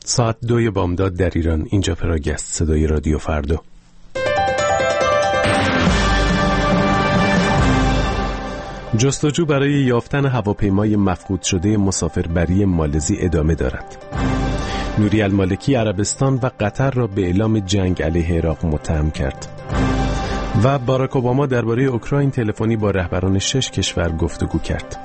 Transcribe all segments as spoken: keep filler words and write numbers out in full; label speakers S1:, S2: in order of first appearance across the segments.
S1: ساعت دوی بامداد در ایران. اینجا پراگ است، صدای رادیو فردا. جستجو برای یافتن هواپیمای مفقود شده مسافربری مالزی ادامه دارد. نوری المالکی عربستان و قطر را به اعلام جنگ علیه عراق متهم کرد. و باراک اوباما درباره اوکراین تلفنی با رهبران شش کشور گفتگو کرد.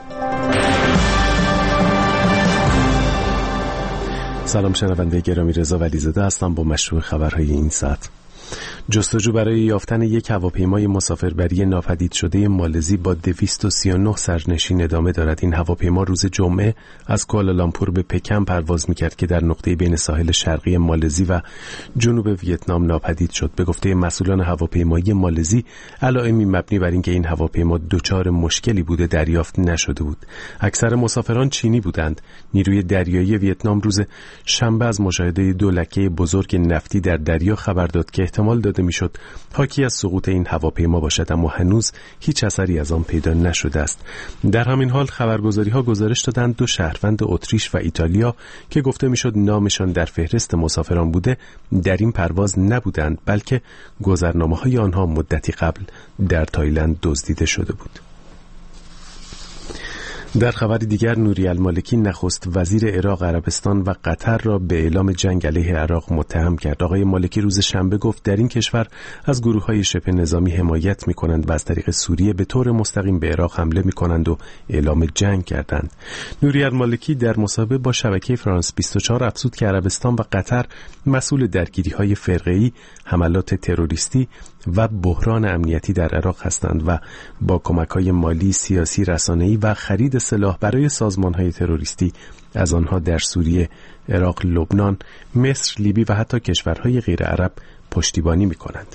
S1: سلام شنونده گرامی، رضا ولیزاده هستم با مشروع خبرهای این ساعت. جستجو برای یافتن یک هواپیمای مسافربری ناپدید شده مالزی با دویست و سی و نه سرنشین ادامه دارد. این هواپیما روز جمعه از کوالالامپور به پکن پرواز می‌کرد که در نقطه بین ساحل شرقی مالزی و جنوب ویتنام ناپدید شد. به گفته مسئولان هواپیمایی مالزی، علائمی مبنی بر اینکه این هواپیما دچار مشکلی بوده دریافت نشده بود. اکثر مسافران چینی بودند. نیروی دریایی ویتنام روز شنبه از مشاهده دو لکه بزرگ نفتی در دریا خبر داد که احتمال داده میشد حاکی از سقوط این هواپیما باشد، اما هنوز هیچ اثری از آن پیدا نشده است. در همین حال خبرگزاری‌ها گزارش دادند دو شهروند اتریش و ایتالیا که گفته میشد نامشان در فهرست مسافران بوده در این پرواز نبودند، بلکه گذرنامه‌های آنها مدتی قبل در تایلند دزدیده شده بود. در خبر دیگر، نوری المالکی نخست وزیر عراق، عربستان و قطر را به اعلام جنگ علیه عراق متهم کرد. آقای مالکی روز شنبه گفت در این کشور از گروه‌های شبه نظامی حمایت می‌کنند و از طریق سوریه به طور مستقیم به عراق حمله می‌کنند و اعلام جنگ کردند. نوری المالکی در مصاحبه با شبکه فرانس بیست و چهار افزود که عربستان و قطر مسئول درگیری‌های فرقه‌ای، حملات تروریستی و بحران امنیتی در عراق هستند و با کمک‌های مالی، سیاسی، رسانه‌ای و خرید سلاح برای سازمان‌های تروریستی از آنها در سوریه، عراق، لبنان، مصر، لیبی و حتی کشورهای غیر عرب پشتیبانی می‌کنند.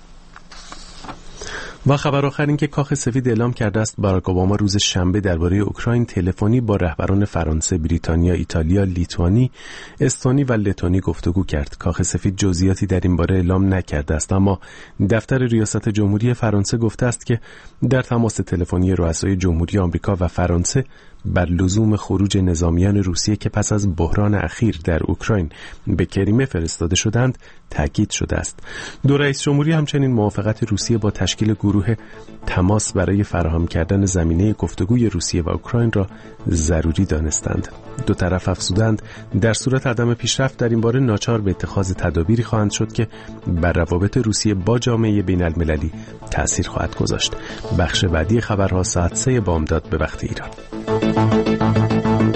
S1: و خبر آخر این که کاخ سفید اعلام کرده است باراک اوباما روز شنبه درباره اوکراین تلفنی با رهبران فرانسه، بریتانیا، ایتالیا، لیتوانی، استونی و لتونی گفتگو کرد. کاخ سفید جزئیاتی در این باره اعلام نکرده است، اما دفتر ریاست جمهوری فرانسه گفته است که در تماس تلفنی رؤسای جمهوری آمریکا و فرانسه بر لزوم خروج نظامیان روسیه که پس از بحران اخیر در اوکراین به کریمه فرستاده شدند تاکید شده است. دو رئیس جمهوری همچنین موافقت روسیه با تشکیل گروه تماس برای فراهم کردن زمینه گفتگوی روسیه و اوکراین را ضروری دانستند. دو طرف افزودند در صورت عدم پیشرفت در این باره ناچار به اتخاذ تدابیری خواهند شد که بر روابط روسیه با جامعه بین المللی تأثیر خواهد گذاشت. بخش بعدی خبرها ساعت سه بامداد به وقت ایران.